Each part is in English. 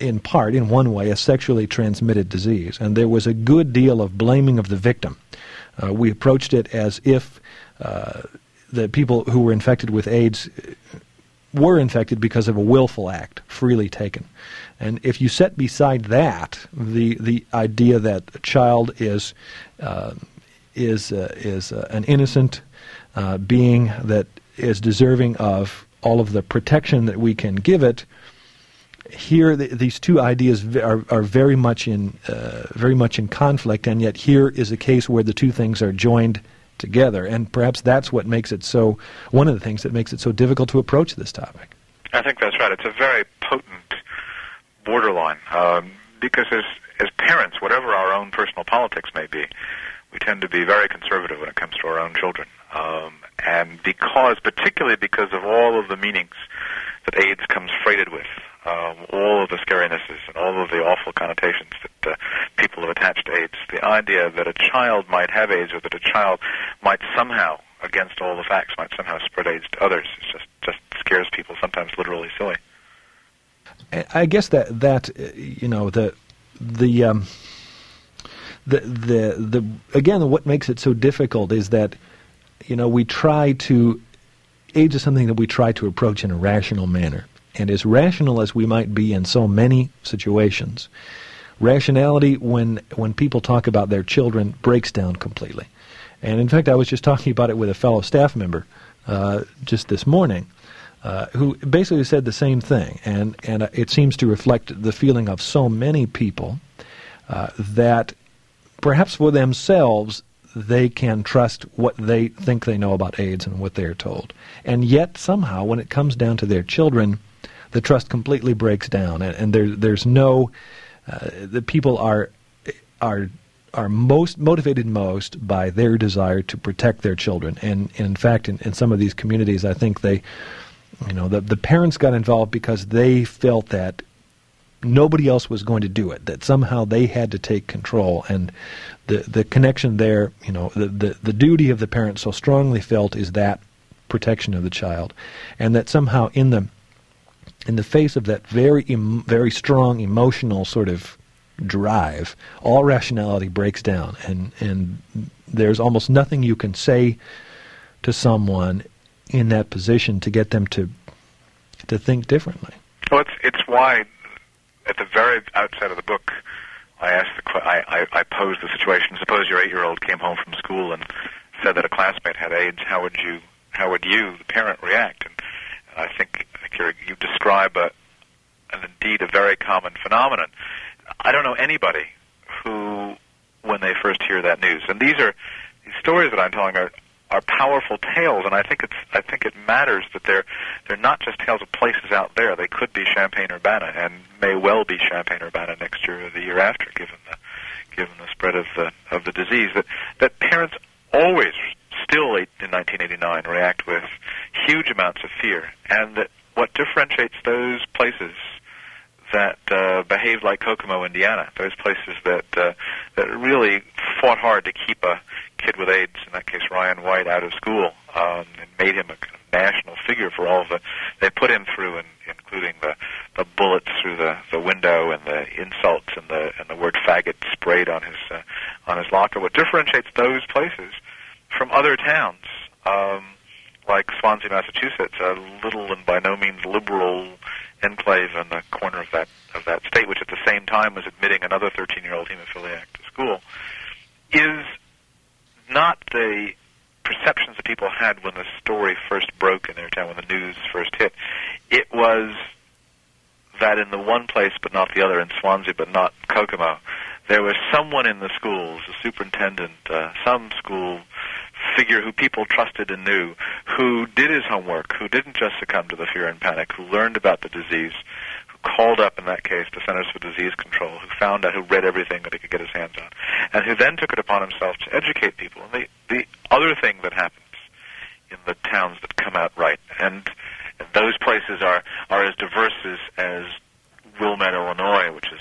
in part, in one way, a sexually transmitted disease, and there was a good deal of blaming of the victim. We approached it as if the people who were infected with AIDS were infected because of a willful act, freely taken. And if you set beside that the idea that a child is an innocent being that is deserving of all of the protection that we can give it, here these two ideas are very much in conflict, and yet here is a case where the two things are joined together, and perhaps that's what makes it so, one of the things that makes it so difficult to approach this topic. I think that's right. It's a very potent borderline, because as parents, whatever our own personal politics may be, we tend to be very conservative when it comes to our own children, and particularly because of all of the meanings that AIDS comes freighted with, all of the scarinesses and all of the awful connotations that people have attached to AIDS. The idea that a child might have AIDS, or that a child might somehow, against all the facts, might somehow spread AIDS to others, just scares people, sometimes literally silly. I guess that you know, the again, what makes it so difficult is that, you know, AIDS is something that we try to approach in a rational manner. And as rational as we might be in so many situations, rationality, when people talk about their children, breaks down completely. And in fact, I was just talking about it with a fellow staff member just this morning, who basically said the same thing. And it seems to reflect the feeling of so many people that perhaps for themselves they can trust what they think they know about AIDS and what they're told. And yet somehow when it comes down to their children, the trust completely breaks down, and there's no. The people are most motivated most by their desire to protect their children, and in fact, in some of these communities, I think the parents got involved because they felt that nobody else was going to do it, that somehow they had to take control, and the connection there, you know, the duty of the parent so strongly felt is that protection of the child, and that somehow in the face of that very strong emotional sort of drive, all rationality breaks down, and there's almost nothing you can say to someone in that position to get them to think differently. Well, it's why at the very outset of the book, I posed the situation. Suppose your 8-year-old came home from school and said that a classmate had AIDS. How would you, the parent, react? And I think you describe indeed a very common phenomenon. I don't know anybody who, when they first hear that news, and these stories that I'm telling are powerful tales, and I think it matters that they're not just tales of places out there. They could be Champaign-Urbana, and may well be Champaign-Urbana next year or the year after, given the spread of the disease. That parents always, still in 1989, react with huge amounts of fear, and that what differentiates those places that behaved like Kokomo, Indiana, those places that really fought hard to keep a kid with AIDS, in that case Ryan White, out of school, and made him a kind of national figure for all of they put him through, including the bullets through the window and the insults and the word faggot sprayed on his locker. What differentiates those places from other towns, like Swansea, Massachusetts, a little and by no means liberal enclave in the corner of that state, which at the same time was admitting another 13-year-old hemophiliac to school, is not the perceptions that people had when the story first broke in their town, when the news first hit. It was that in the one place but not the other, in Swansea but not Kokomo, there was someone in the schools, a superintendent, some school figure who people trusted and knew, who did his homework, who didn't just succumb to the fear and panic, who learned about the disease, who called up, in that case, the Centers for Disease Control, who found out, who read everything that he could get his hands on, and who then took it upon himself to educate people. And the other thing that happens in the towns that come out right, and those places are as diverse as Wilmette, Illinois, which is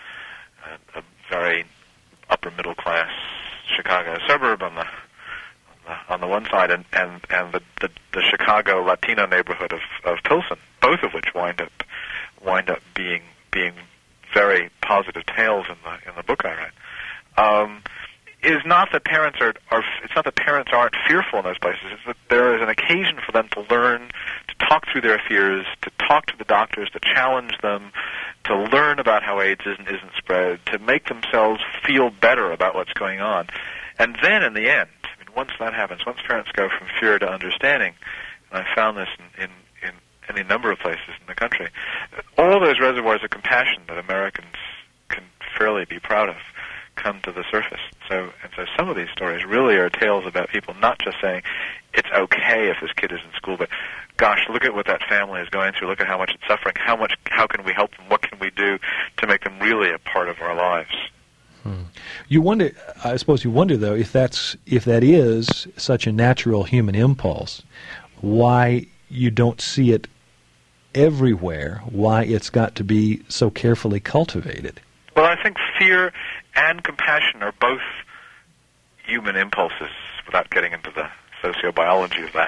a very upper middle class Chicago suburb on the one side, and the Chicago Latino neighborhood of Pilsen, both of which wind up being very positive tales in the book I write, is not that parents it's not that parents aren't fearful in those places. It's that there is an occasion for them to learn to talk through their fears, to talk to the doctors, to challenge them, to learn about how AIDS isn't spread, to make themselves feel better about what's going on. And then in the end, I mean, once that happens, once parents go from fear to understanding, and I found this in any number of places in the country, all those reservoirs of compassion that Americans can fairly be proud of come to the surface. So some of these stories really are tales about people not just saying it's okay if this kid is in school, but gosh, look at what that family is going through. Look at how much it's suffering. How can we help them? What can we do to make them really a part of our lives? You wonder. I suppose you wonder, though, if that is such a natural human impulse, why you don't see it everywhere. Why it's got to be so carefully cultivated. Well, I think fear and compassion are both human impulses, without getting into the sociobiology of that.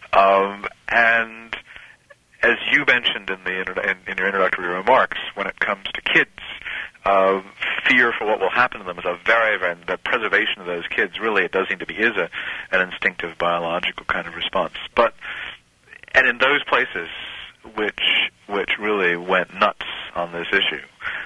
And as you mentioned in your introductory remarks, when it comes to kids, fear for what will happen to them is the preservation of those kids, really, it does seem to be an instinctive biological kind of response. And in those places which really went nuts on this issue,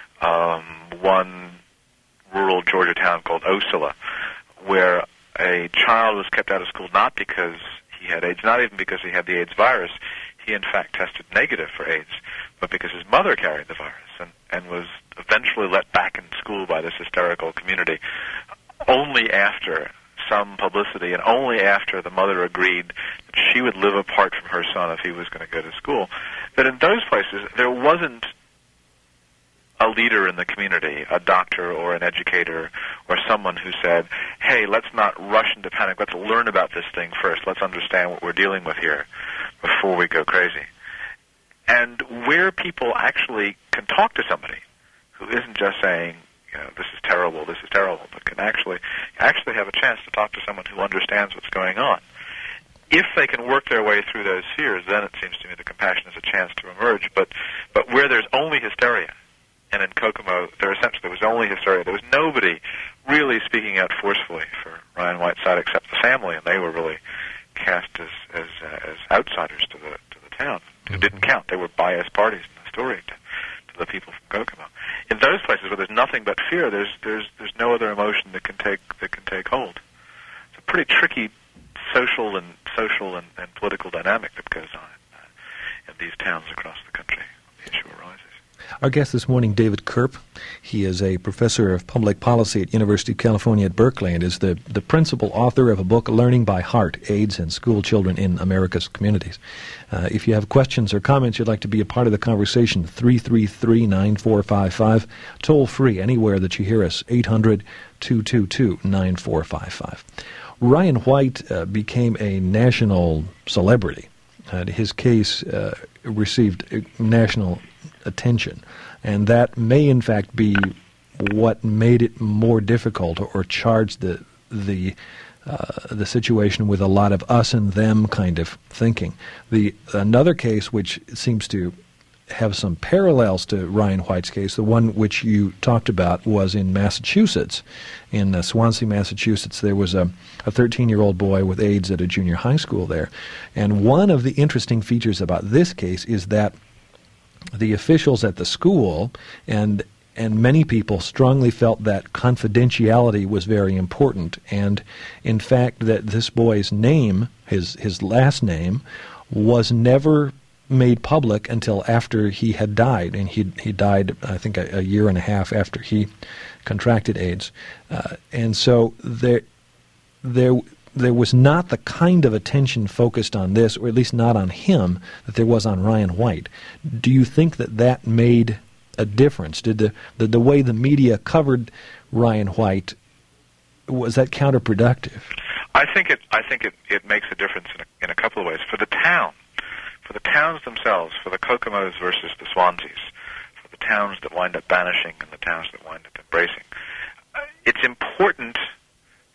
one rural Georgia town called Ocilla, where a child was kept out of school not because he had AIDS, not even because he had the AIDS virus. He, in fact, tested negative for AIDS, but because his mother carried the virus and was eventually let back in school by this hysterical community only after some publicity and only after the mother agreed that she would live apart from her son if he was going to go to school. That in those places, there wasn't a leader in the community, a doctor or an educator or someone who said, hey, let's not rush into panic. Let's learn about this thing first. Let's understand what we're dealing with here before we go crazy. And where people actually can talk to somebody who isn't just saying, this is terrible, but can actually have a chance to talk to someone who understands what's going on. If they can work their way through those fears, then it seems to me the compassion is a chance to emerge. But where there's only hysteria, and in Kokomo, there was only hysteria. There was nobody really speaking out forcefully for Ryan White's side except the family, and they were really cast as outsiders to the town, who didn't count. They were biased parties in the story to the people from Kokomo. In those places where there's nothing but fear, there's no other emotion that can take hold. It's a pretty tricky social and political dynamic that goes on in these towns across the country. The issue arises. Our guest this morning, David Kerp. He is a professor of public policy at University of California at Berkeley and is the principal author of a book, Learning by Heart, AIDS and School Children in America's Communities. If you have questions or comments you'd like to be a part of the conversation, 333-9455, toll free anywhere that you hear us, 800-222-9455. Ryan White became a national celebrity. His case received national attention, and that may in fact be what made it more difficult or charged the situation with a lot of us and them kind of thinking. Another case which seems to have some parallels to Ryan White's case, the one which you talked about, was in Massachusetts. In Swansea, Massachusetts, there was a 13-year-old boy with AIDS at a junior high school there. And one of the interesting features about this case is that the officials at the school and many people strongly felt that confidentiality was very important. And in fact, that this boy's name, his last name, was never made public until after he had died, and he died, I think, a year and a half after he contracted AIDS, and so there was not the kind of attention focused on this, or at least not on him, that there was on Ryan White. Do you think that made a difference? Did the way the media covered Ryan White, was that counterproductive? I think it makes a difference in a couple of ways. For the towns themselves, for the Kokomos versus the Swanseas, for the towns that wind up banishing and the towns that wind up embracing, it's important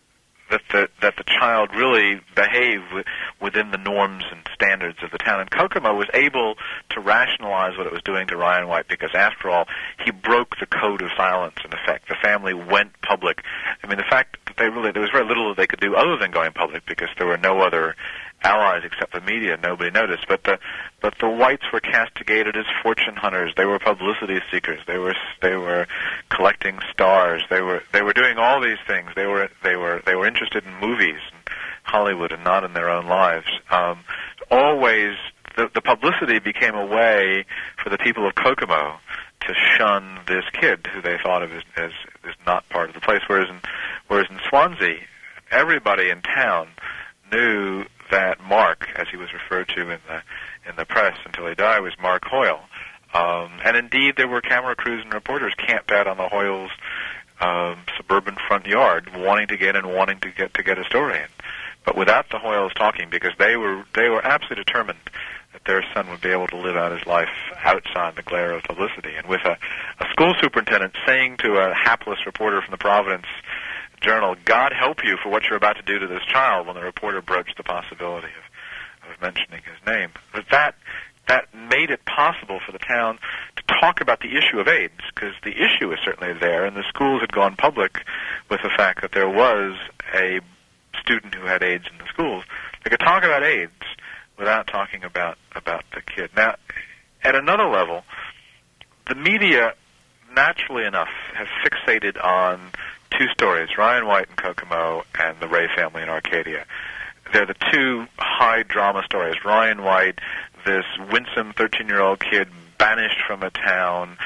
that the child really behaved within the norms and standards of the town. And Kokomo was able to rationalize what it was doing to Ryan White because, after all, he broke the code of silence. In effect, the family went public. I mean, the fact that there was very little that they could do other than going public because there were no other allies except the media. Nobody noticed. But the Whites were castigated as fortune hunters. They were publicity seekers. They were collecting stars. They were doing all these things. They were interested in movies and Hollywood and not in their own lives. Always, the publicity became a way for the people of Kokomo to shun this kid who they thought of as not part of the place. Whereas in Swansea, everybody in town knew that Mark, as he was referred to in the press until he died, was Mark Hoyle. And indeed, there were camera crews and reporters camped out on the Hoyles' suburban front yard, wanting to get a story in. But without the Hoyles talking, because they were absolutely determined that their son would be able to live out his life outside the glare of publicity. And with a school superintendent saying to a hapless reporter from the Providence Journal, "God help you for what you're about to do to this child," when the reporter broached the possibility of mentioning his name. But that made it possible for the town to talk about the issue of AIDS, because the issue is certainly there, and the schools had gone public with the fact that there was a student who had AIDS in the schools. They could talk about AIDS without talking about the kid. Now, at another level, the media, naturally enough, have fixated on two stories, Ryan White in Kokomo and the Ray family in Arcadia. They're the two high drama stories. Ryan White, this winsome 13-year-old kid banished from a town,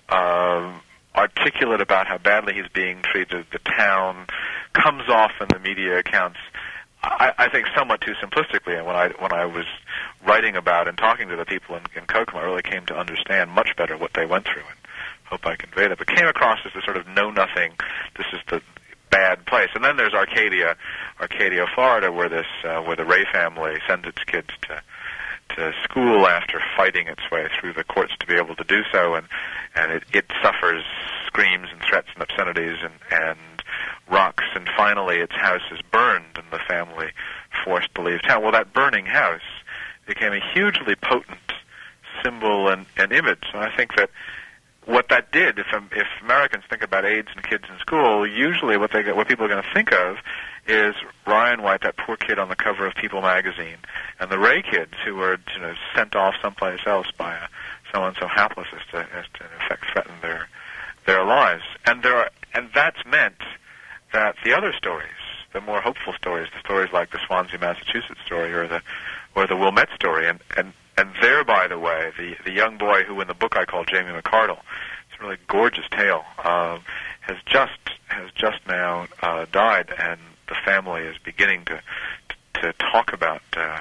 articulate about how badly he's being treated. The town comes off in the media accounts, I think, somewhat too simplistically. And when I was writing about and talking to the people in Kokomo, I really came to understand much better what they went through, and hope I conveyed it. But came across as the sort of know-nothing, this is the bad place. And then there's Arcadia, Florida, where the Ray family sends its kids to school after fighting its way through the courts to be able to do so, and it suffers screams and threats and obscenities and rocks, and finally its house is burned and the family forced to leave town. Well, that burning house became a hugely potent symbol and image. And I think that what that did, if Americans think about AIDS and kids in school, usually what people are going to think of is Ryan White, that poor kid on the cover of People magazine, and the Ray kids who were sent off someplace else by someone so hapless as to in effect threaten their lives. And that's meant that the other stories, the more hopeful stories, the stories like the Swansea, Massachusetts story, or the Wilmette story, and there, by the way, the young boy who in the book I call Jamie McCardle, it's a really gorgeous tale, has just now died, and the family is beginning to talk about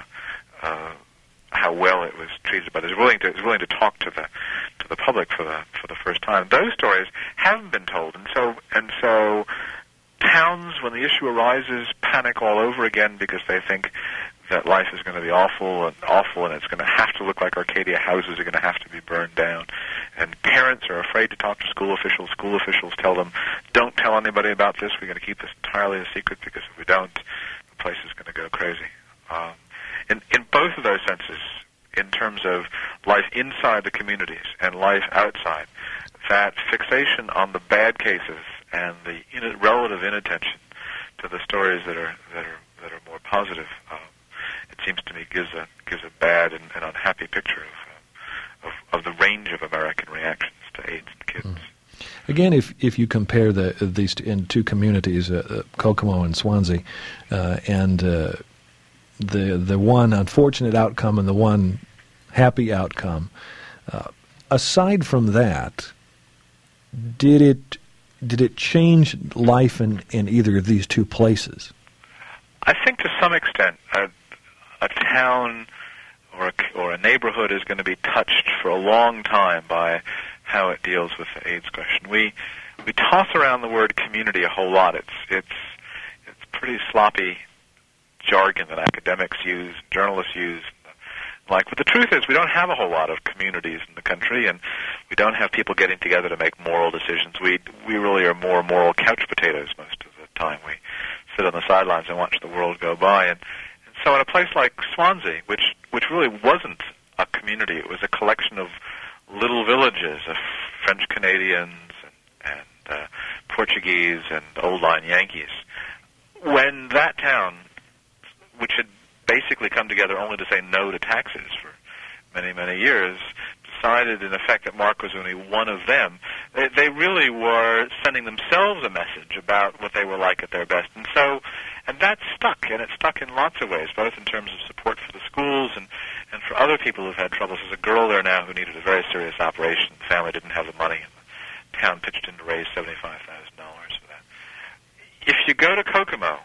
how well it was treated, but is willing to talk to the public for the first time. Those stories haven't been told, and so towns, when the issue arises, panic all over again because they think that life is going to be awful, and it's going to have to look like Arcadia. Houses are going to have to be burned down. And parents are afraid to talk to school officials. School officials tell them, don't tell anybody about this. We're going to keep this entirely a secret, because if we don't, the place is going to go crazy. In both of those senses, in terms of life inside the communities and life outside, that fixation on the bad cases and the relative inattention to the stories that are more positive, it seems to me gives a bad and unhappy picture of the range of American reactions to AIDS in kids. Again, if you compare these in two communities, Kokomo and Swansea, and the one unfortunate outcome and the one happy outcome, aside from that, did it change life in either of these two places? I think to some extent, a town or a neighborhood is going to be touched for a long time by how it deals with the AIDS question. We toss around the word community a whole lot. It's pretty sloppy jargon that academics use, journalists use. But the truth is, we don't have a whole lot of communities in the country, and we don't have people getting together to make moral decisions. We really are more moral couch potatoes most of the time. We sit on the sidelines and watch the world go by. And so in a place like Swansea, which really wasn't a community, it was a collection of little villages of French Canadians and Portuguese and old line Yankees. When that town, which had basically come together only to say no to taxes for many, many years, decided in effect that Mark was only one of them, they really were sending themselves a message about what they were like at their best. And that stuck, and it stuck in lots of ways, both in terms of support for the schools and for other people who've had troubles. There's a girl there now who needed a very serious operation. The family didn't have the money, and the town pitched in to raise $75,000 for that. If you go to Kokomo,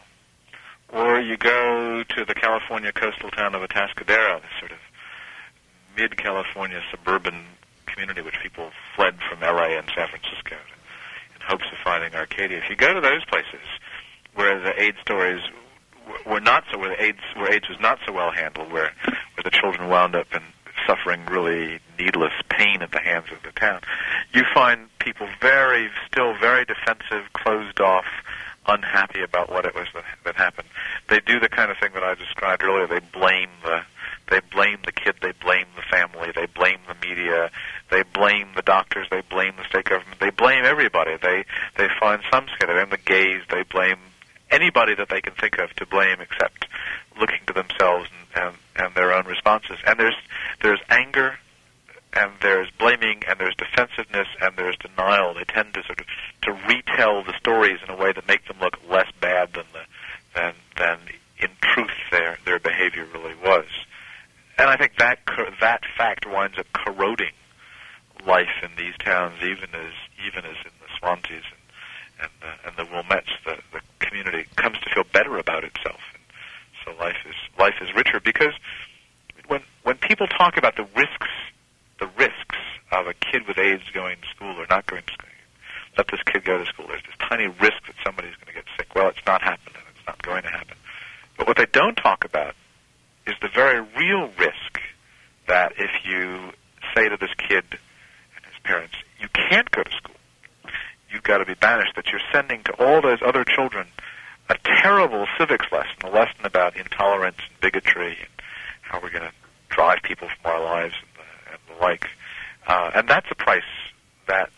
or you go to the California coastal town of Atascadero, this sort of mid-California suburban community which people fled from L.A. and San Francisco in hopes of finding Arcadia. If you go to those places where the AIDS stories were not so, where AIDS was not so well handled, where the children wound up in suffering really needless pain at the hands of the town, you find people still very defensive, closed off, unhappy about what it was that happened. They do the kind of thing that I described earlier. They blame the kid, they blame the family, they blame the media, they blame the doctors, they blame the state government, they blame everybody. They find some skin, they blame the gays, they blame anybody that they can think of to blame except looking to themselves and their own responses. And there's anger, and there's blaming, and there's defensiveness, and there's denial. They tend to sort of to retell the stories in a way that make them look less bad than in truth their behavior really was. And I think that fact winds up corroding life in these towns, even as in the Swanseas and the Wilmettes. The community comes to feel better about itself, and so life is richer, because when people talk about the risks of a kid with AIDS going to school or not going to school, let this kid go to school, there's this tiny risk that somebody's going to get sick. Well, it's not happened, and it's not going to happen. But what they don't talk about is the very real risk that if you say to this kid and his parents, you can't go to school, you've got to be banished, that you're sending to all those other children a terrible civics lesson, a lesson about intolerance and bigotry and how we're going to drive people from our lives and the like. And that's a price that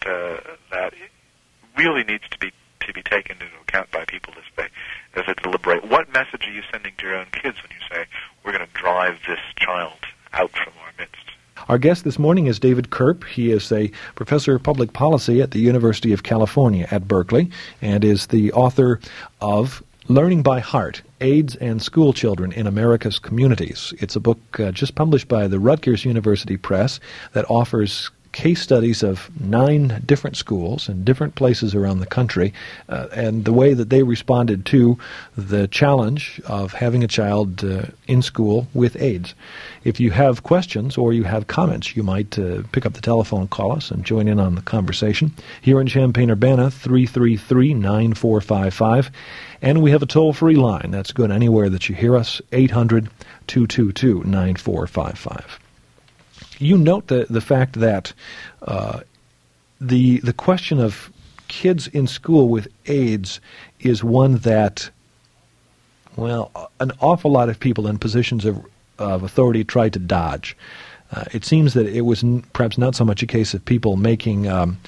really needs to be taken into account by people as they deliberate. What message are you sending to your own kids when you say, we're going to drive this child out from our midst? Our guest this morning is David Kerp. He is a professor of public policy at the University of California at Berkeley and is the author of Learning by Heart, AIDS and School Children in America's Communities. It's a book just published by the Rutgers University Press that offers case studies of 9 different schools in different places around the country and the way that they responded to the challenge of having a child in school with AIDS. If you have questions or you have comments, you might pick up the telephone, call us, and join in on the conversation. Here in Champaign-Urbana, 333-9455. And we have a toll-free line. That's good anywhere that you hear us, 800-222-9455. You note the fact that the question of kids in school with AIDS is one that, well, an awful lot of people in positions of authority tried to dodge. It seems that it was perhaps not so much a case of people making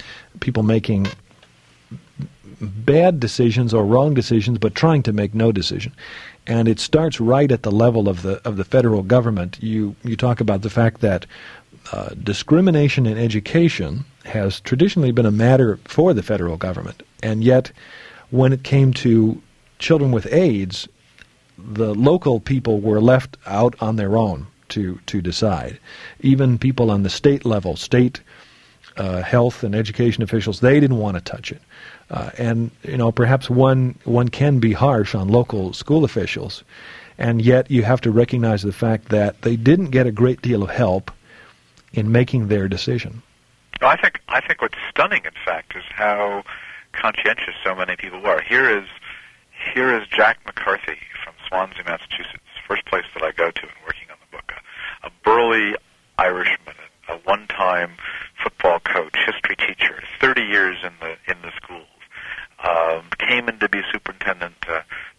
bad decisions or wrong decisions, but trying to make no decision. And it starts right at the level of the federal government. You talk about the fact that discrimination in education has traditionally been a matter for the federal government, and yet when it came to children with AIDS, the local people were left out on their own to decide. Even people on the state level, state health and education officials, they didn't want to touch it. And perhaps one can be harsh on local school officials, and yet you have to recognize the fact that they didn't get a great deal of help in making their decision. I think what's stunning, in fact, is how conscientious so many people were. Here is Jack McCarthy from Swansea, Massachusetts, first place that I go to in working on the book. A burly Irishman, a one-time football coach, history teacher, 30 years in the schools. Came in to be superintendent,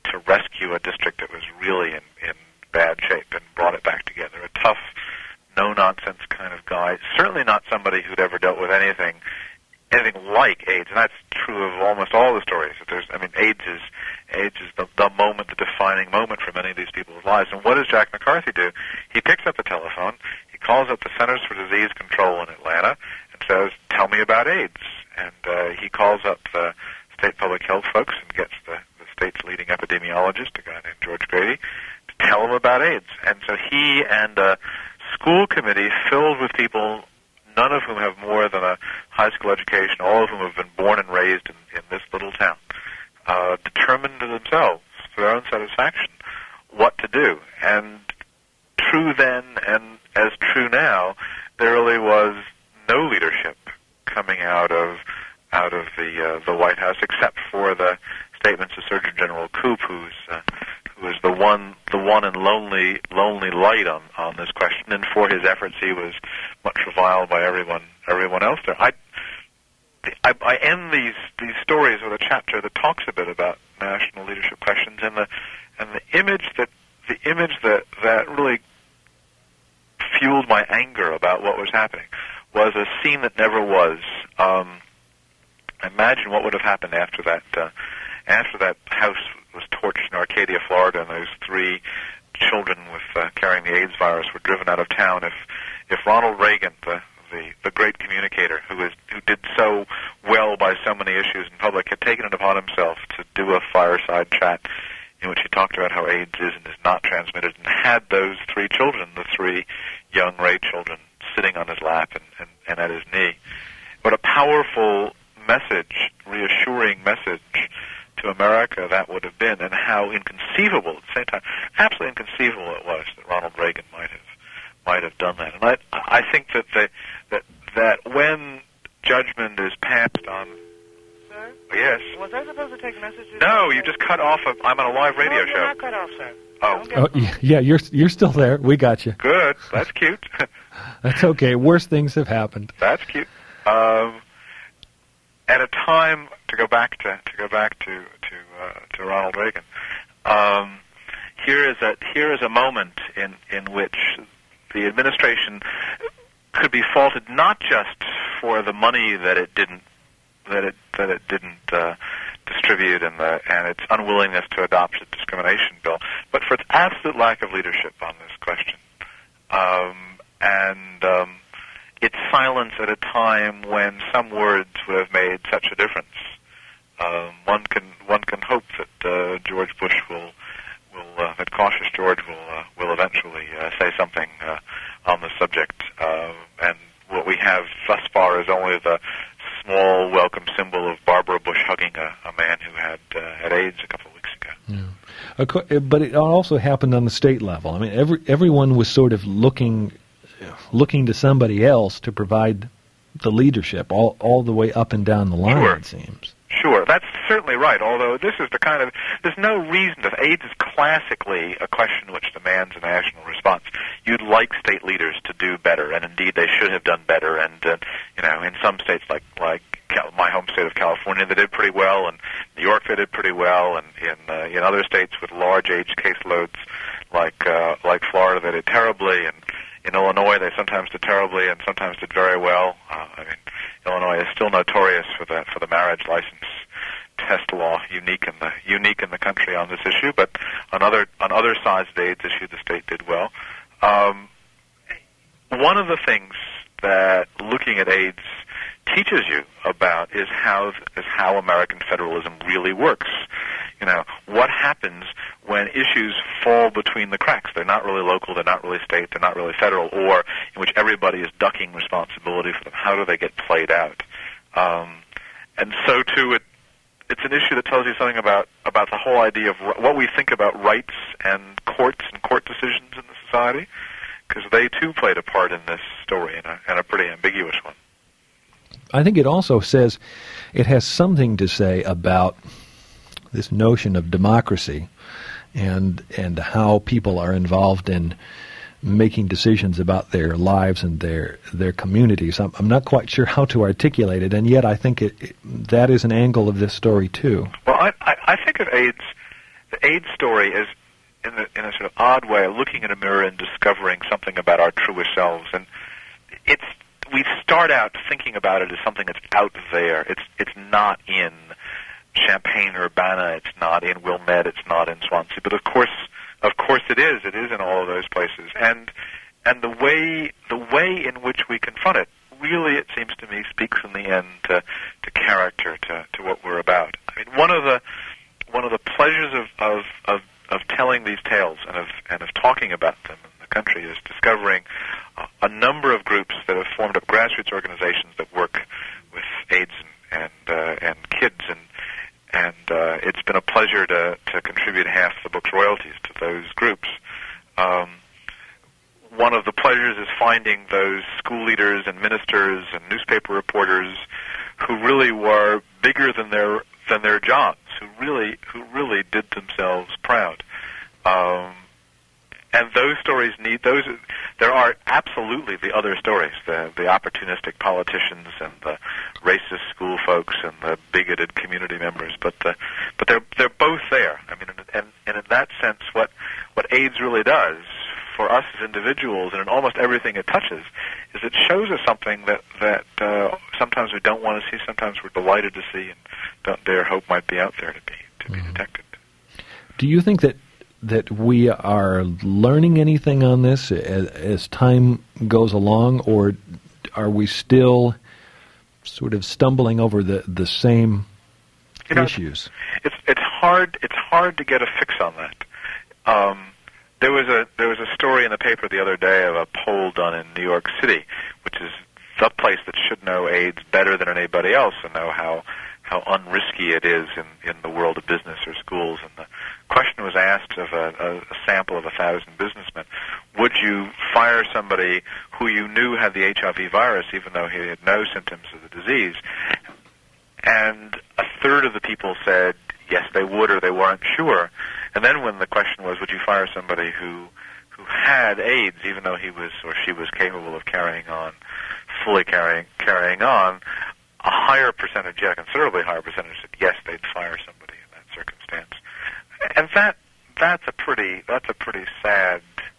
to rescue a district that was really in bad shape and brought it back together. A tough, no-nonsense kind of guy. Certainly not somebody who'd ever dealt with anything like AIDS, and that's true of almost all the stories. AIDS is the moment, the defining moment for many of these people's lives. And what does Jack McCarthy do? He picks up the telephone, he calls up the Centers for Disease Control in Atlanta, and says, "Tell me about AIDS." And he calls up the state public health folks and gets the state's leading epidemiologist, a guy named George Grady, to tell him about AIDS. And so he and a school committee filled with people, none of whom have more than a high school education, all of whom have been born and raised in this little town, determined to themselves, for their own satisfaction, what to do. And true then, and as true now, there really was no leadership coming out of the White House, except for the statements of Surgeon General Koop, who was the one and lonely light on this question, and for his efforts he was much reviled by everyone else there. I end these stories with a chapter that talks a bit about national leadership questions, and the image that really fueled my anger about what was happening was a scene that never was. Imagine what would have happened after that house was torched in Arcadia, Florida, and those 3 children with carrying the AIDS virus were driven out of town. If Ronald Reagan, the great communicator who did so well by so many issues in public, had taken it upon himself to do a fireside chat in which he talked about how AIDS is and is not transmitted, and had those 3 children, the 3 young Ray children, sitting on his lap and at his knee. What a powerful message, reassuring message to America that would have been, and how inconceivable at the same time, absolutely inconceivable it was that Ronald Reagan might have done that. And I think that when judgment is passed on. Sir? Yes. Was I supposed to take messages? No, you just cut off. I'm on a live radio no, show. You're not cut off, sir. Oh. Yeah, you're still there. We got you. Good. That's cute. That's okay. Worse things have happened. That's cute. At a time, to go back to Ronald Reagan, here is a moment in which the administration could be faulted not just for the money that it didn't distribute and its unwillingness to adopt a discrimination bill, but for its absolute lack of leadership on this question, and its silence at a time when some words would have made such a difference. One can hope that George Bush that cautious George will eventually say something on the subject, and what we have thus far is only the small welcome symbol of Barbara Bush hugging a man who had AIDS a couple of weeks ago. Yeah. But it also happened on the state level. I mean, everyone was sort of looking to somebody else to provide the leadership all the way up and down the line, Sure. It seems. Sure, that's certainly right, although this is there's no reason to, AIDS is classically a question which demands a national response. You'd like state leaders to do better, and indeed they should have done better, and, in some states like my home state of California, they did pretty well, and New York, they did pretty well, and in other states with large AIDS caseloads like Florida, they did terribly, and in Illinois, they sometimes did terribly and sometimes did very well. Illinois is still notorious for the marriage license test law, unique in the country on this issue. But on other sides of the AIDS issue, the state did well. One of the things that looking at AIDS teaches you about is how American federalism really works. What happens when issues fall between the cracks? They're not really local, they're not really state, they're not really federal, or in which everybody is ducking responsibility for them. How do they get played out? And so, too, it's an issue that tells you something about the whole idea of what we think about rights and court decisions in the society, because they, too, played a part in this story, and a pretty ambiguous one. I think it also says it has something to say about this notion of democracy and how people are involved in making decisions about their lives and their communities. I'm not quite sure how to articulate it, and yet I think that is an angle of this story too. Well, I think of AIDS the AIDS story is, in a sort of odd way, looking in a mirror and discovering something about our truest selves. And we start out thinking about it as something that's out there. It's not in Champaign-Urbana. It's not in Wilmette. It's not in Swansea. But of course it is. It is in all of those places. And the way in which we confront it really, it seems to me, speaks in the end to character, to what we're about. I mean, one of the pleasures of telling these tales and of talking about them in the country is discovering a number of groups that have formed up grassroots organizations that work with AIDS and kids, and it's been a pleasure to contribute half the book's royalties to those groups. One of the pleasures is finding those school leaders and ministers and newspaper reporters who really were bigger than their jobs, who really did themselves proud. And those stories there are absolutely the other stories, the opportunistic politicians and the racist school folks and the bigoted community members, but they're both there. I mean, and in that sense, what AIDS really does for us as individuals, and in almost everything it touches, is it shows us something that sometimes we don't want to see, sometimes we're delighted to see, and don't dare hope might be out there to be detected. Do you think that we are learning anything on this as time goes along, or are we still sort of stumbling over the same issues? It's hard to get a fix on that. There was a story in the paper the other day of a poll done in New York City, which is the place that should know AIDS better than anybody else and know how unrisky it is in the world of business or schools. And the question was asked of a sample of 1,000 businessmen: would you fire somebody who you knew had the HIV virus even though he had no symptoms of the disease? And a third of the people said yes, they would, or they weren't sure. And then when the question was, would you fire somebody who had AIDS even though he was or she was capable of carrying on, a higher percentage, a considerably higher percentage said yes, they'd fire somebody in that circumstance. And that's a pretty sad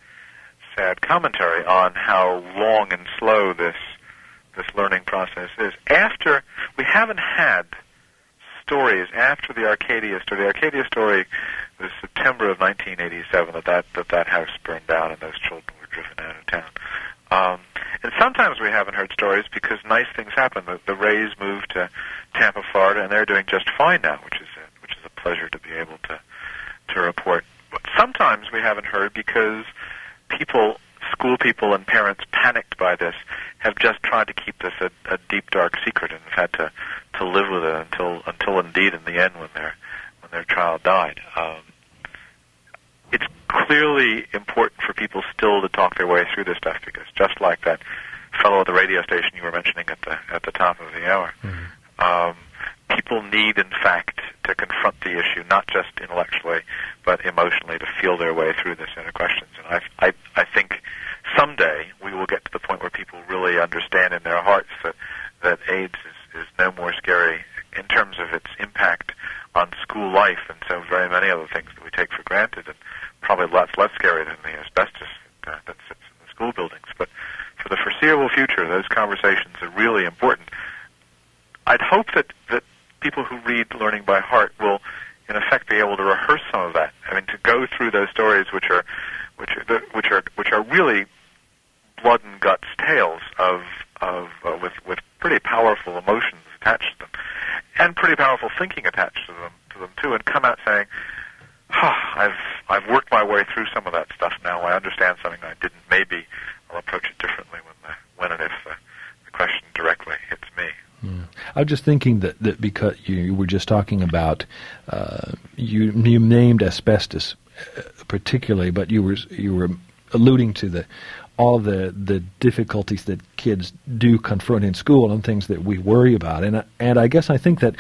commentary on how long and slow this learning process is. We haven't had stories after the Arcadia story. The Arcadia story was September of 1987 that house burned down and those children were driven out of town. And sometimes we haven't heard stories because nice things happen. The Rays moved to Tampa, Florida, and they're doing just fine now, which is a pleasure to be able to report. But sometimes we haven't heard because school people and parents panicked by this have just tried to keep this a deep, dark secret and have had to live with it until indeed in the end when their child died. It's clearly important for people still to talk their way through this stuff because just like that fellow at the radio station you were mentioning at the top of the hour, people need, in fact, to confront the issue, not just intellectually, but emotionally, to feel their way through this set of questions. And I think someday we will get to the point where people really understand in their hearts that AIDS is no more scary in terms of its impact on school life and so very many other things that we take for granted, and probably lots less scary than the asbestos that sits in the school buildings. But for the foreseeable future, those conversations are really important. I'd hope that people who read Learning by Heart will, in effect, be able to rehearse some of that. I mean, to go through those stories, which are really blood and guts tales with pretty powerful emotions attached to them, and pretty powerful thinking attached to them too, and come out saying, I've worked my way through some of that stuff now. I understand something I didn't. Maybe I'll approach it differently when and if the question directly hits me. Yeah. I was just thinking that because you were just talking about you named asbestos particularly, but you were alluding to all the difficulties that kids do confront in school and things that we worry about, and I guess I think that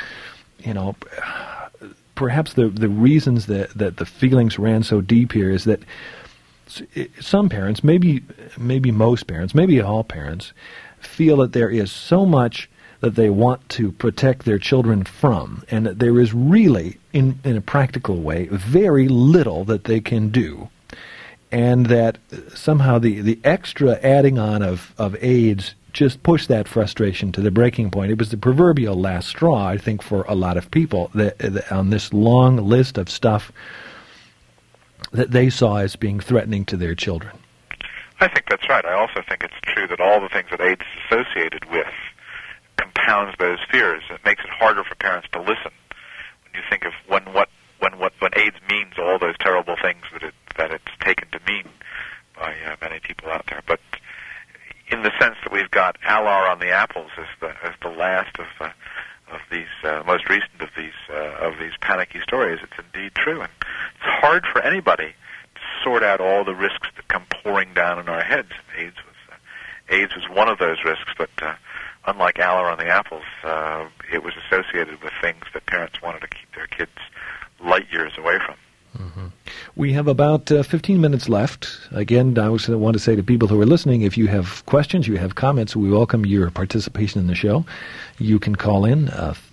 perhaps the reasons that the feelings ran so deep here is that some parents, maybe most parents, maybe all parents, feel that there is so much that they want to protect their children from, and that there is really, in a practical way, very little that they can do, and that somehow the extra adding on of aides just pushed that frustration to the breaking point. It was the proverbial last straw, I think, for a lot of people that on this long list of stuff that they saw as being threatening to their children. I think that's right. I also think it's true that all the things that AIDS is associated with compounds those fears. It makes it harder for parents to listen when you think of when AIDS means all those terrible things that it's taken to mean by many people out there. But in the sense that we've got Alar on the apples as the last of these most recent of these panicky stories, it's indeed true, and it's hard for anybody to sort out all the risks that come pouring down in our heads. AIDS was one of those risks, but unlike Alar on the apples, it was associated with things that parents wanted to keep their kids light years away from. Mm-hmm. We have about 15 minutes left. Again, I want to say to people who are listening, if you have questions, you have comments, we welcome your participation in the show. You can call in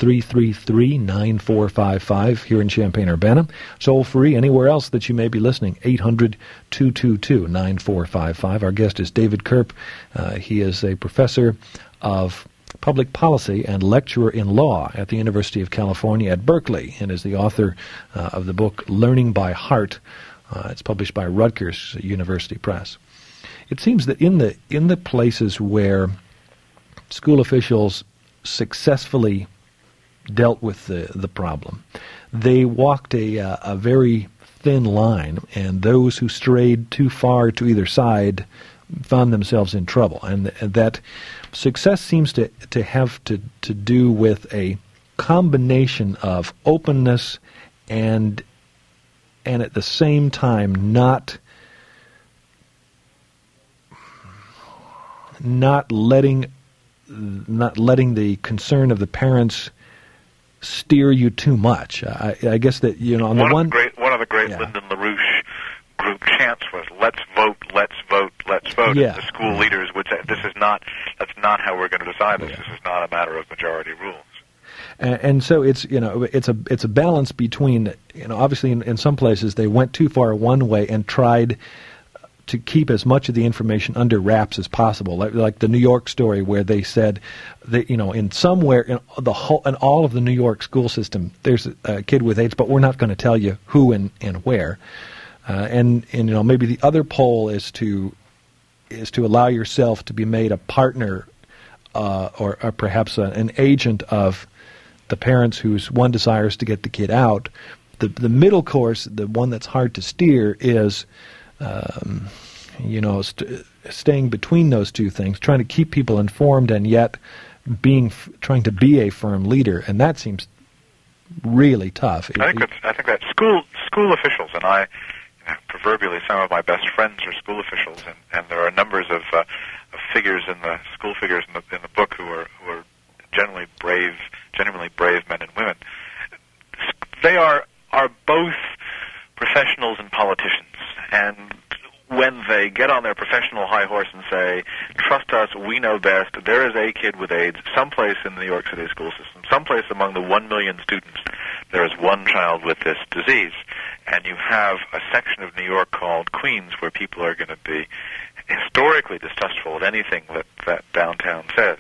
333-9455 here in Champaign-Urbana. Toll free anywhere else that you may be listening, 800-222-9455. Our guest is David Kerp. He is a professor of public policy and lecturer in law at the University of California at Berkeley, and is the author of the book Learning by Heart. It's published by Rutgers University Press. It seems that in the places where school officials successfully dealt with the problem, they walked a very thin line, and those who strayed too far to either side found themselves in trouble, and that success seems to have to do with a combination of openness and at the same time not letting the concern of the parents steer you too much. I guess that on one of the great Lyndon LaRouche group chants was "Let's vote, let's vote, let's vote." Yeah. The school leaders would say, "That's not how we're going to decide this. Yeah. This is not a matter of majority rules." And so it's a balance between obviously in some places they went too far one way and tried to keep as much of the information under wraps as possible, like the New York story where they said that in somewhere in all of the New York school system there's a kid with AIDS, but we're not going to tell you who and where. And maybe the other pole is to allow yourself to be made a partner or perhaps an agent of the parents whose one desires to get the kid out. The middle course, the one that's hard to steer, is staying between those two things, trying to keep people informed and yet trying to be a firm leader, and that seems really tough. I think that school officials, and I. Proverbially, some of my best friends are school officials, and there are numbers of figures in the school figures in the book who are genuinely brave men and women. They are both professionals and politicians, and when they get on their professional high horse and say, "Trust us, we know best. There is a kid with AIDS someplace in the New York City school system, someplace among the 1 million students. There is one child with this disease." And you have a section of New York called Queens where people are going to be historically distrustful of anything that downtown says.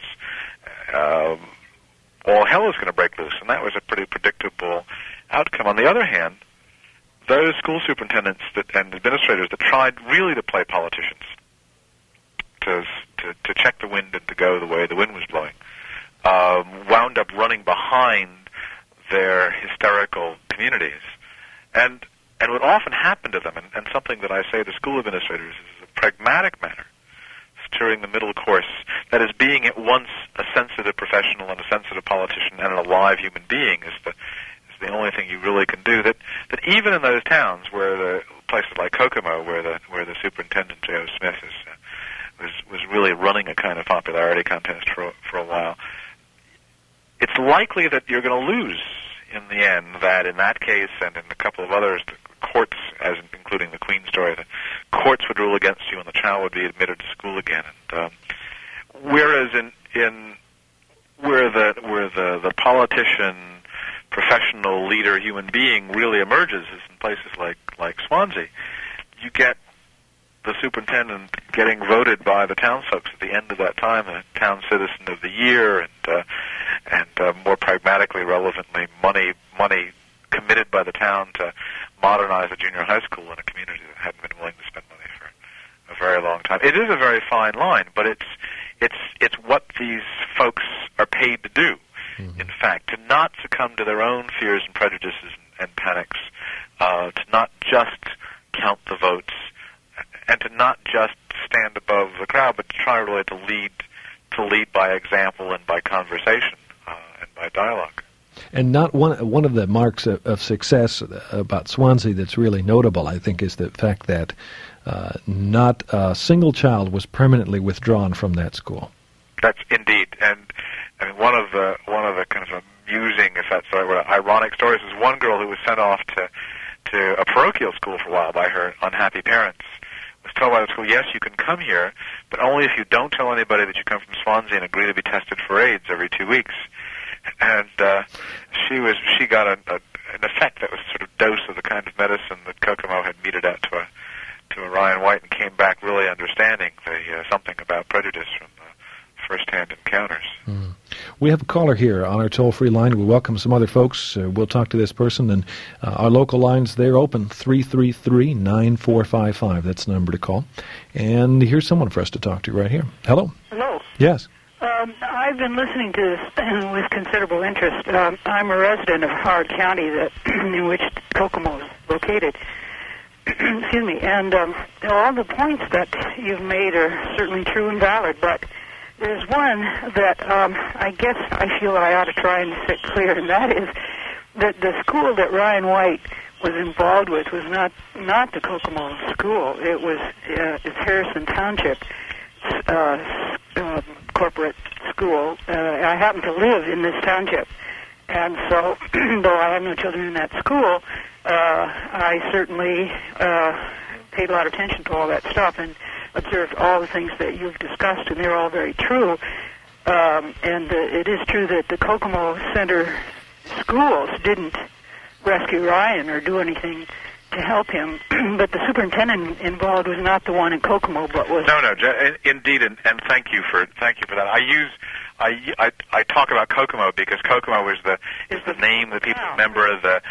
All hell is going to break loose, and that was a pretty predictable outcome. On the other hand, those school superintendents and administrators that tried really to play politicians, to check the wind and to go the way the wind was blowing, wound up running behind their hysterical communities. And what often happened to them, and something that I say to school administrators is a pragmatic manner, steering the middle course, that is being at once a sensitive professional and a sensitive politician and an alive human being is the only thing you really can do. That even in those towns where the places like Kokomo, where the superintendent J.O. Smith was really running a kind of popularity contest for a while, it's likely that you're going to lose in the end. That in that case and in a couple of others, the courts, including the Queen story, the courts would rule against you and the child would be admitted to school again. And whereas in where the politician, professional leader, human being really emerges is in places like Swansea. You get the superintendent getting voted by the townsfolk at the end of that time, a town citizen of the year, and more pragmatically, relevantly, money committed by the town to modernize a junior high school in a community that hadn't been willing to spend money for a very long time. It is a very fine line, but it's what these folks are paid to do. Mm-hmm. In fact, to not succumb to their own fears and prejudices and panics, to not just count the votes, and to not just stand above the crowd, but to try really to lead by example and by conversation and by dialogue. And not one of the marks of success about Swansea that's really notable, I think, is the fact that not a single child was permanently withdrawn from that school. That's indeed, and I mean, one of the kind of amusing, if that's the right word, ironic stories is one girl who was sent off to a parochial school for a while by her unhappy parents. Was told by the school, yes, you can come here, but only if you don't tell anybody that you come from Swansea and agree to be tested for AIDS every 2 weeks. And she got an effect that was sort of dose of the kind of medicine that Kokomo had meted out to a Ryan White, and came back really understanding something about prejudice from first-hand encounters. Mm. We have a caller here on our toll-free line. We welcome some other folks. We'll talk to this person, and our local lines, they're open, 333-9455. That's the number to call. And here's someone for us to talk to right here. Hello. Hello. Yes. I've been listening to this with considerable interest. I'm a resident of Howard County, in which Kokomo is located. Excuse me. And all the points that you've made are certainly true and valid, but there's one that I guess I feel I ought to try and set clear, and that is that the school that Ryan White was involved with was not the Kokomo school. It was it's Harrison Township corporate school. I happen to live in this township, and so though I have no children in that school, I certainly paid a lot of attention to all that stuff and observed all the things that you've discussed, and they're all very true. And it is true that the Kokomo Center schools didn't rescue Ryan or do anything to help him, but the superintendent involved was not the one in Kokomo, but was indeed, and thank you for that. I talk about Kokomo because Kokomo is the name that people remember.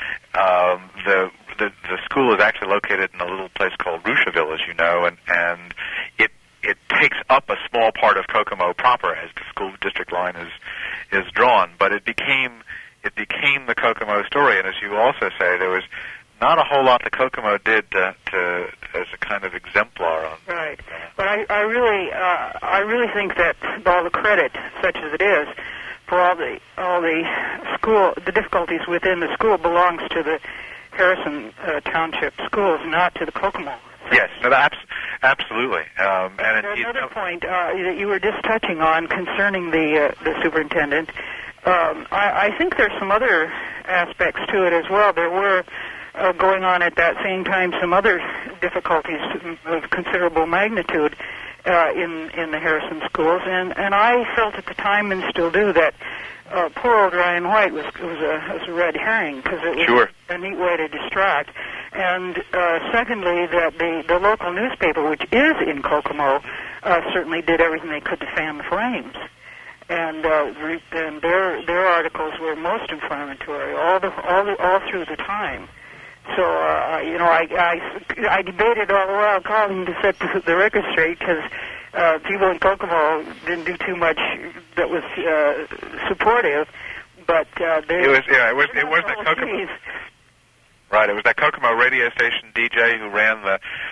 The school is actually located in a little place called Rucheville, as you know, and it takes up a small part of Kokomo proper as the school district line is drawn. But it became the Kokomo story, and as you also say, there was not a whole lot that Kokomo did to as a kind of exemplar on. Right, but I really think that all the credit, such as it is, for all the school, the difficulties within the school belongs to the Harrison Township schools, not to the Kokomo. Yes, no, absolutely. And there's another point that you were just touching on concerning the superintendent. I think there's some other aspects to it as well. There were going on at that same time some other difficulties of considerable magnitude in the Harrison schools, and I felt at the time, and still do, that poor old Ryan White was a red herring, because it was a neat way to distract. And secondly, that the local newspaper, which is in Kokomo, certainly did everything they could to fan the flames. And their articles were most inflammatory all through the time. So I debated all the while calling to set the record straight, because people in Kokomo didn't do too much that was supportive, but it was that Kokomo. Right, it was that Kokomo radio station DJ who ran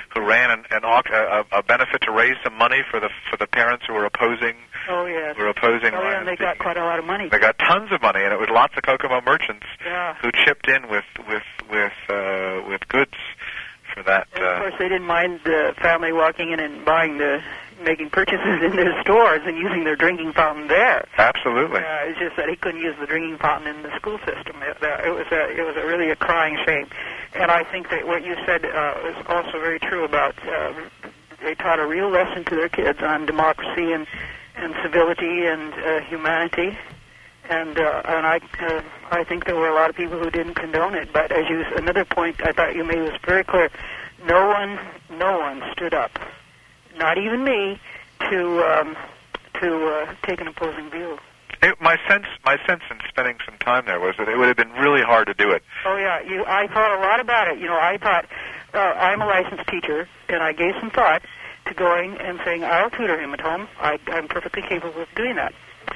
a benefit to raise some money for the parents who were opposing. Oh yes. Who were opposing. Oh yeah, and they got quite a lot of money. They got tons of money, and it was lots of Kokomo merchants who chipped in with goods for that. And of course, they didn't mind the family walking in and making purchases in their stores and using their drinking fountain there. Absolutely. It's just that he couldn't use the drinking fountain in the school system. It was really a crying shame. And I think that what you said is also very true about they taught a real lesson to their kids on democracy and civility and humanity. I think there were a lot of people who didn't condone it. But another point I thought you made was very clear. No one stood up, not even me, to take an opposing view. My sense in spending some time there was that it would have been really hard to do it. Oh yeah, I thought a lot about it. I thought I'm a licensed teacher, and I gave some thought to going and saying I'll tutor him at home. I'm perfectly capable of doing that.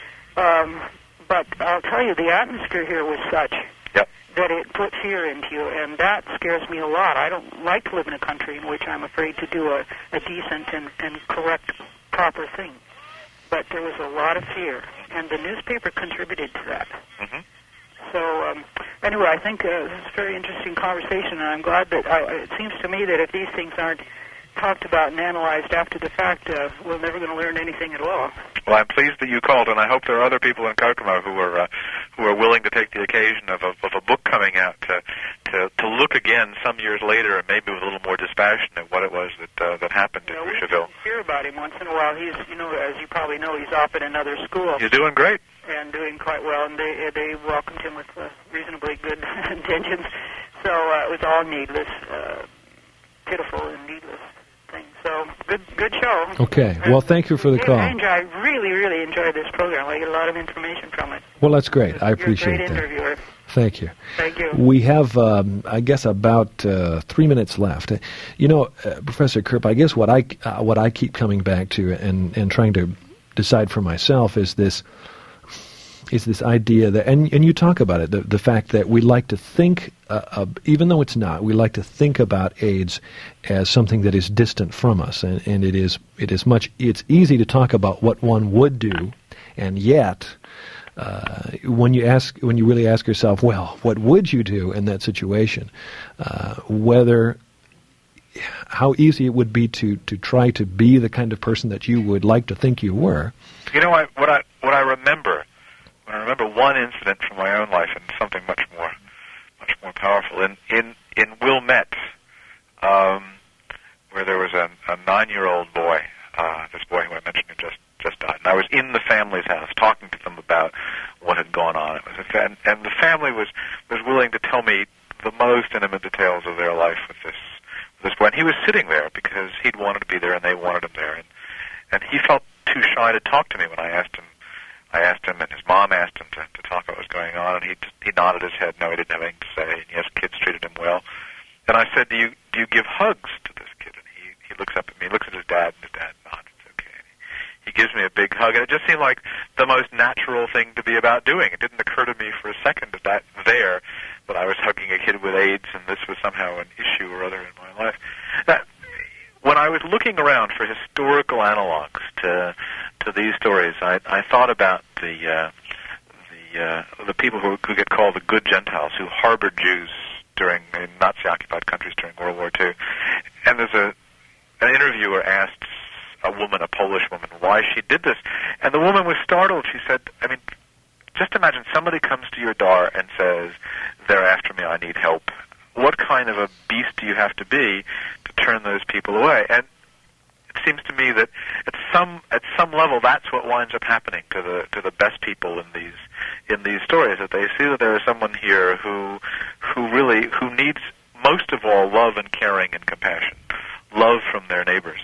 But I'll tell you, the atmosphere here was such that it put fear into you, and that scares me a lot. I don't like to live in a country in which I'm afraid to do a decent and correct, proper thing. But there was a lot of fear, and the newspaper contributed to that. Mm-hmm. So, anyway, I think this is a very interesting conversation, and I'm glad that it seems to me that if these things aren't talked about and analyzed after the fact, we're never going to learn anything at all. Well, I'm pleased that you called, and I hope there are other people in Kokomo who are willing to take the occasion of a book coming out to look again some years later, and maybe with a little more dispassion at what it was that happened in Rushville. We hear about him once in a while. He's, as you probably know, he's off at another school. He's doing great. And doing quite well, and they welcomed him with reasonably good intentions. So it was all needless, pitiful and needless thing. So good show. Okay. Well, thank you for the call. I really enjoyed this program. I get a lot of information from it. Well, that's great. I appreciate that. You're a great interviewer. Thank you. Thank you. We have, I guess, about 3 minutes left. Professor Kerp, I guess what I keep coming back to and trying to decide for myself is this idea that, and you talk about it, the fact that we like to think, even though it's not, we like to think about AIDS as something that is distant from us, and it's easy to talk about what one would do, and yet, when you really ask yourself, well, what would you do in that situation, how easy it would be to try to be the kind of person that you would like to think you were. What I remember. I remember one incident from my own life, and something much more powerful. In Wilmette, where there was a 9-year-old boy, this boy who I mentioned who just died, and I was in the family's house talking to them about what had gone on. And the family was willing to tell me the most intimate details of their life with this boy. And he was sitting there because he'd wanted to be there, and they wanted him there, and he felt too shy to talk to me when I asked him, and his mom asked him to talk about what was going on, and he nodded his head. No, he didn't have anything to say. And yes, kids treated him well. And I said, do you give hugs to this kid? And he looks up at me, looks at his dad, and his dad nods. It's okay. And he gives me a big hug, and it just seemed like the most natural thing to be about doing. It didn't occur to me for a second that I was hugging a kid with AIDS, and this was somehow an issue or other in my life. When I was looking around for historical analogs to these stories, I thought about the people who get called the good Gentiles, who harbored Jews in Nazi-occupied countries during World War II. And there's an interviewer asked a Polish woman, why she did this. And the woman was startled. She said, just imagine somebody comes to your door and says, they're after me, I need help. What kind of a beast do you have to be to turn those people away? And it seems to me that at some level, that's what winds up happening to the best people in these stories. That they see that there is someone here who needs most of all love and caring and compassion, love from their neighbors,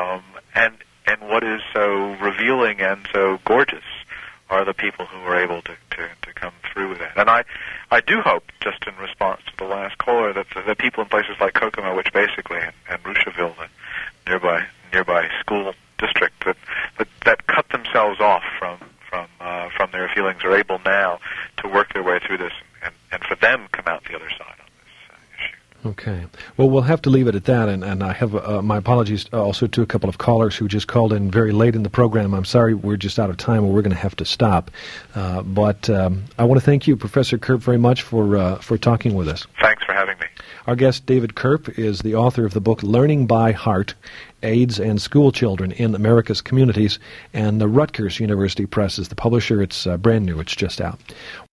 and what is so revealing and so gorgeous are the people who are able to come through with that. And I do hope, just in response to the last caller, that the people in places like Kokomo, which basically, and Rushville, the nearby school district, that cut themselves off from their feelings, are able now to work their way through this and for them come out the other side on this issue. Okay. Well, we'll have to leave it at that, and I have my apologies also to a couple of callers who just called in very late in the program. I'm sorry we're just out of time, or we're going to have to stop. But I want to thank you, Professor Kerp, very much for talking with us. Thanks for having me. Our guest, David Kerp, is the author of the book Learning by Heart, AIDS and School Children in America's Communities, and the Rutgers University Press is the publisher. It's brand new. It's just out.